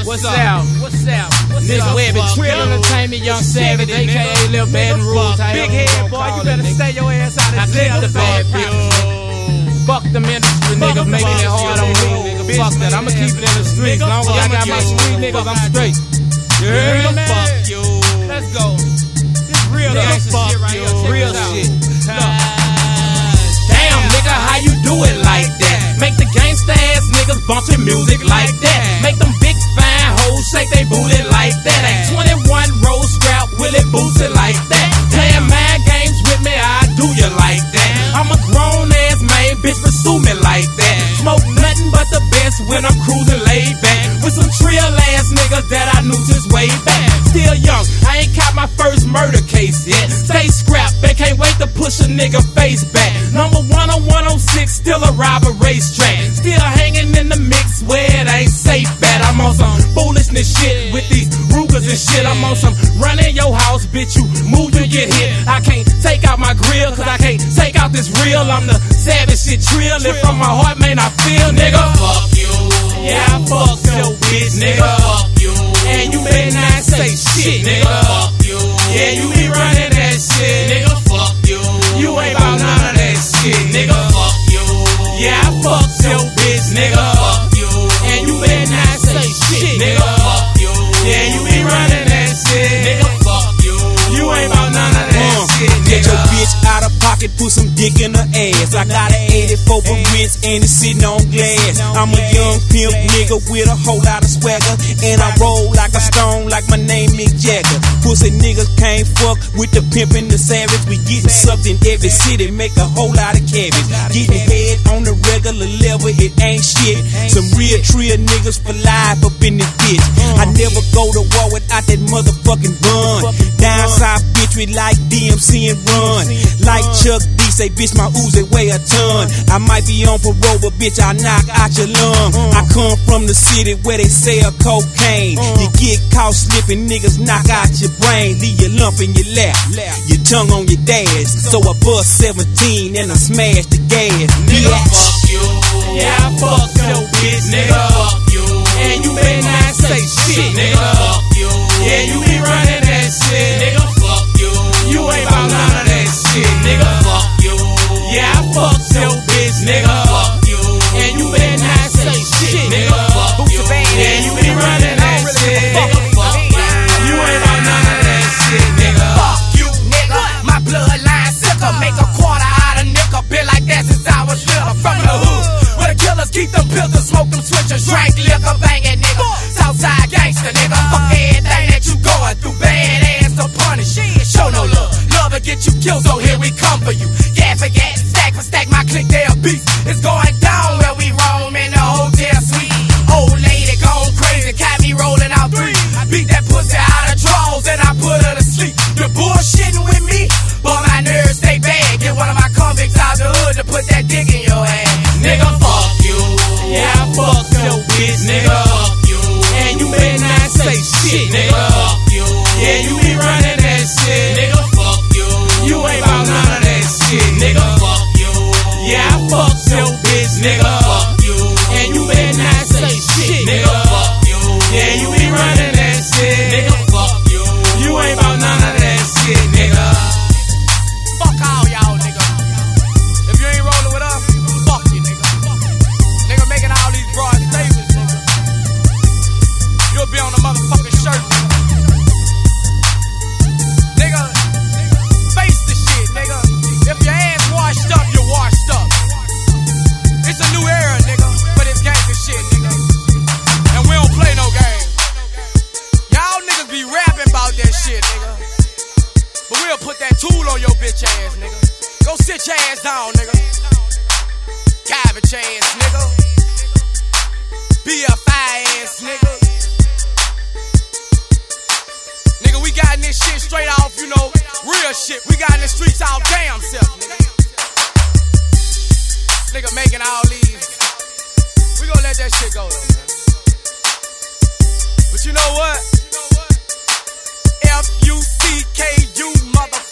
What's up? Nigga Webby, Trill Entertainment, Young Savage, a.k.a. Lil Bad Rules. Big head, boy, you better stay your ass out of jail. The bad bitch. Fuck them industry niggas making it hard on me, nigga. Fuck that. I'ma keep it in the streets. Long as I got my street niggas, I'm straight. You heard me? Fuck you. Let's go. This real shit right here. Real shit. Damn, nigga, how you do it like that? Make the gangsta ass niggas bump your music like that. Make them big fine hoes shake they booty like that. Ain't 21 roll scrap, will it boost it like that? Playing mind games with me, I do you like that. I'm a grown ass man, bitch, pursue me like that. Smoke nothing but the best when I'm cruising laid back. With some Trill ass niggas that I knew just way back. Still young, I ain't caught my first murder case yet. Stay scrapped, they can't wait to push a nigga face back. Number 1 on 106, still a robber racetrack. Still hanging in the mix where it ain't safe at. I'm on some foolishness shit with these Rugers and shit. I'm on some run in your house, bitch, you move, you get hit. I can't take out my grill, cause I can't take out this real. I'm the savage shit Trill, and from my heart, man, I feel, nigga. Fuck you. Yeah, I fuck your bitch, nigga. Fuck you. And you better not say shit, nigga. Fuck you. Yeah, you be running that shit, Nigga, fuck you. You ain't about none of that shit, nigga. Fuck you. Yeah, I fuck your bitch, nigga. Fuck you. And you better not say shit, nigga. Fuck you. Yeah, you be running that shit, Nigga, fuck you. You ain't about none of that shit, Get nigga. your bitch out of pocket, put some dick in her ass. I got an 84 for rinse and it's sitting on glass. I'm a young pimp nigga with a whole lot of swagger, and I roll like a stone like my name Mick Jagger. Pussy niggas can't fuck with the pimp and the savage. We getting sucked in every city, make a whole lot of cabbage. Getting head on the regular level, it ain't shit. Some real Trill niggas for life up in this bitch. I never go to war without that motherfucking bun. Down south, bitch, we like DMC and run. Like Chuck D, say, bitch, my Uzi weigh a ton. I might be on parole, but bitch, I knock out your lung. I come from the city where they sell cocaine. You get caught slipping, niggas knock out your brain. Leave your lump in your lap, your tongue on your dash. So I bust 17 and I smash the gas. Nigga, fuck you. Yeah, I fuck your bitch, Nigga, nigga. fuck you. And you better not say shit, nigga. Fuck you. Yeah, you be running that shit, Nigga, fuck you. You ain't about none of that shit, nigga. Fuck you. Yeah, I fuck your bitch, nigga. Fuck you. And you better not say shit, nigga. Fuck you. Yeah, you be running that shit, Nigga, fuck you. You ain't about none of that shit, nigga. Fuck you, nigga. My bloodline sicker. Make a quarter out of nickel. Been like that since I was little. From the hood, where the killers keep them pills, smoke them switchers, drink liquor, banging nigga. Southside gangster, nigga. Fuck everything that you going through. Bad ass to punish. Show no love. Love will get you killed, so here we come for you. Gas for gas, stack for stack. My clique, they a beast. It's going down where we roam in the hotel suite. Old lady gone crazy, got me rolling out 3. Beat that pussy out of drawers and I put her to sleep. The bullshitting with me, but my nerves stay bad. Get one of my convicts out the hood to put that dick in your ass. Nigga, fuck you. Yeah, I fuck your bitch, nigga. Fuck you. And you better not say shit, nigga. Fuck you. Yeah, you be running that shit. Nigga, fuck you. You ain't about none of that shit, nigga. Fuck you. Yeah, I fuck your bitch, nigga. Fuck you. And you better not say shit, nigga. Fuck you. Yeah, you be running that shit. Nigga, fuck you. You ain't about none of that shit, nigga. Fuck all y'all, nigga. If you ain't rolling with us, fuck you, nigga. Nigga making all these broad statements, nigga. You'll be on the motherfucking shirt, nigga. Face the shit, nigga. If your ass washed up, you're washed up. It's a new era, nigga, for this gangster shit, nigga. And we don't play no game. Y'all niggas be rapping about that shit, nigga. But we'll put that tool on your bitch ass, nigga. Go sit your ass down, nigga. Garbage ass, nigga. BFI ass, nigga. Nigga, we got in this shit straight off, you know, real shit. We got in the streets our damn self, nigga. Nigga making all these. We gon' let that shit go, though, man. But you know what? F-U-C-K-U, motherfucker.